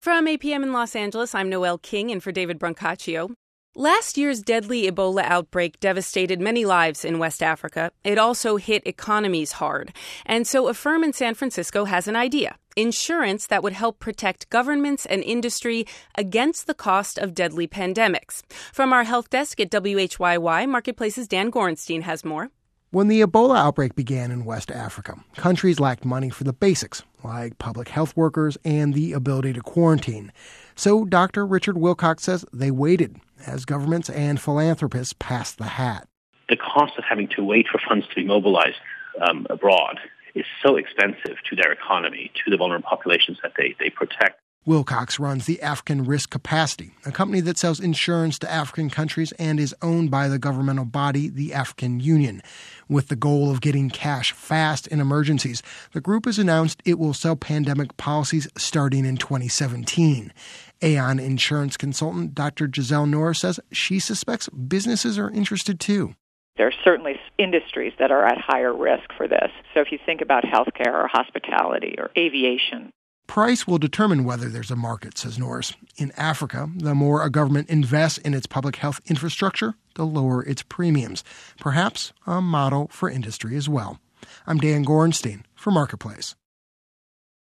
From APM in Los Angeles, I'm Noelle King in for David Brancaccio. Last year's deadly Ebola outbreak devastated many lives in West Africa. It also hit economies hard. And so a firm in San Francisco has an idea: insurance that would help protect governments and industry against the cost of deadly pandemics. From our health desk at WHYY, Marketplace's Dan Gorenstein has more. When the Ebola outbreak began in West Africa, countries lacked money for the basics, like public health workers and the ability to quarantine. So Dr. Richard Wilcox says they waited as governments and philanthropists passed the hat. The cost of having to wait for funds to be mobilized abroad is so expensive to their economy, to the vulnerable populations that they protect. Wilcox runs the African Risk Capacity, a company that sells insurance to African countries and is owned by the governmental body, the African Union. With the goal of getting cash fast in emergencies, the group has announced it will sell pandemic policies starting in 2017. Aon insurance consultant Dr. Giselle Noor says she suspects businesses are interested too. There are certainly industries that are at higher risk for this. So if you think about healthcare or hospitality or aviation. Price will determine whether there's a market, says Norris. In Africa, the more a government invests in its public health infrastructure, the lower its premiums. Perhaps a model for industry as well. I'm Dan Gorenstein for Marketplace.